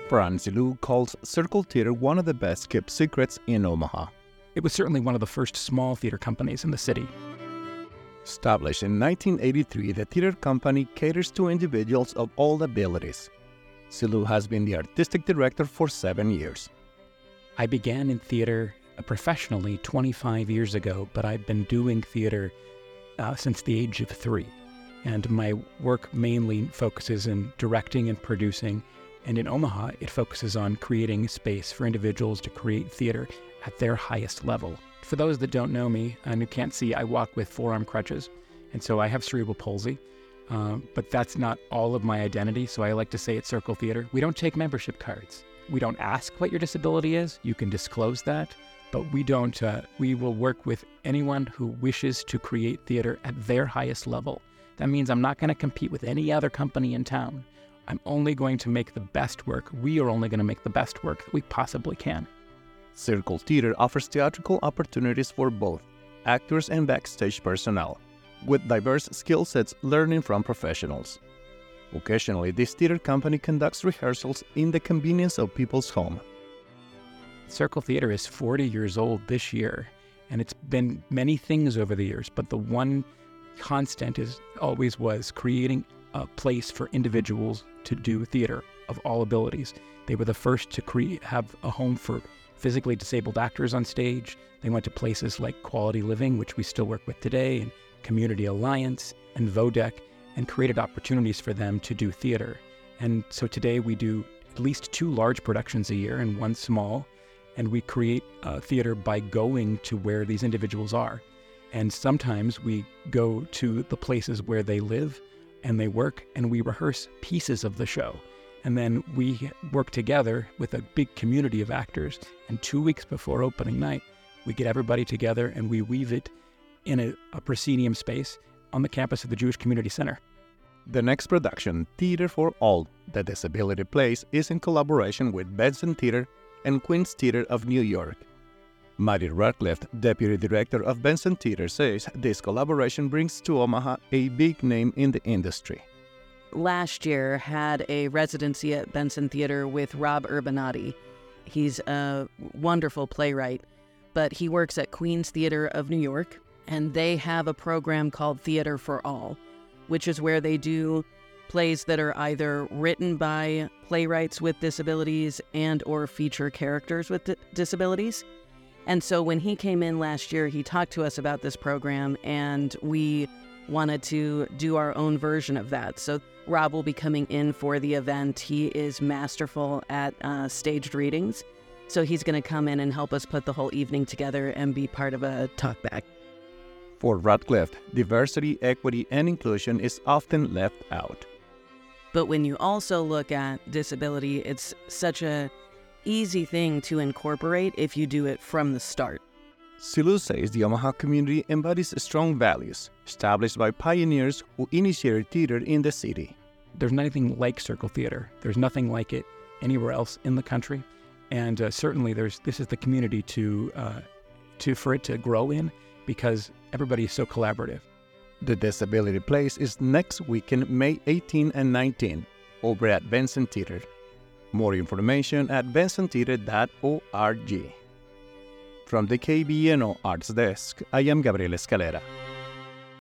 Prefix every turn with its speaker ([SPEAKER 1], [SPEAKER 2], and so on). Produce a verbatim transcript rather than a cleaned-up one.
[SPEAKER 1] Fran Zilou calls Circle Theater one of the best-kept secrets in Omaha.
[SPEAKER 2] It was certainly one of the first small theater companies in the city.
[SPEAKER 1] Established in nineteen eighty-three, the theater company caters to individuals of all abilities. Zilou has been the artistic director for seven years.
[SPEAKER 2] I began in theater professionally twenty-five years ago, but I've been doing theater uh, since the age of three. And my work mainly focuses in directing and producing. And in Omaha, it focuses on creating space for individuals to create theater at their highest level. For those that don't know me and who can't see, I walk with forearm crutches. And so I have cerebral palsy. Uh, but that's not all of my identity. So I like to say at Circle Theater, we don't take membership cards. We don't ask what your disability is. You can disclose that. But we don't, uh, we will work with anyone who wishes to create theater at their highest level. That means I'm not going to compete with any other company in town. I'm only going to make the best work. We are only going to make the best work that we possibly can.
[SPEAKER 1] Circle Theater offers theatrical opportunities for both actors and backstage personnel, with diverse skill sets learning from professionals. Occasionally, this theater company conducts rehearsals in the convenience of people's home.
[SPEAKER 2] Circle Theater is forty years old this year, and it's been many things over the years, but the one constant is always was creating a place for individuals to do theater of all abilities. They were the first to create, have a home for physically disabled actors on stage. They went to places like Quality Living, which we still work with today, and Community Alliance and Vodec, and created opportunities for them to do theater. And so today we do at least two large productions a year and one small, and we create uh, theater by going to where these individuals are. And sometimes we go to the places where they live and they work, and we rehearse pieces of the show. And then we work together with a big community of actors, and two weeks before opening night, we get everybody together and we weave it in a, a proscenium space on the campus of the Jewish Community Center.
[SPEAKER 1] The next production, Theater for All, The Disability Plays, is in collaboration with Benson Theater and Queens Theater of New York. Mary Radcliffe, Deputy Director of Benson Theater, says this collaboration brings to Omaha a big name in the industry.
[SPEAKER 3] Last year had a residency at Benson Theater with Rob Urbanati. He's a wonderful playwright, but he works at Queens Theater of New York, and they have a program called Theater for All, which is where they do plays that are either written by playwrights with disabilities and or feature characters with di- disabilities. And so when he came in last year, he talked to us about this program, and we wanted to do our own version of that. So Rob will be coming in for the event. He is masterful at uh, staged readings. So he's going to come in and help us put the whole evening together and be part of a talkback.
[SPEAKER 1] For Radcliffe, diversity, equity, and inclusion is often left out.
[SPEAKER 3] But when you also look at disability, it's such a easy thing to incorporate if you do it from the start.
[SPEAKER 1] Zilou says the Omaha community embodies strong values established by pioneers who initiated theater in the city.
[SPEAKER 2] There's nothing like Circle Theater. There's nothing like it anywhere else in the country. And uh, certainly there's this is the community to, uh, to for it to grow in, because everybody is so collaborative.
[SPEAKER 1] The Disability Plays is next weekend, May eighteenth and nineteenth, over at Benson Theater. More information at benson theater dot org. From the K B N O Arts Desk, I am Gabriel Escalera.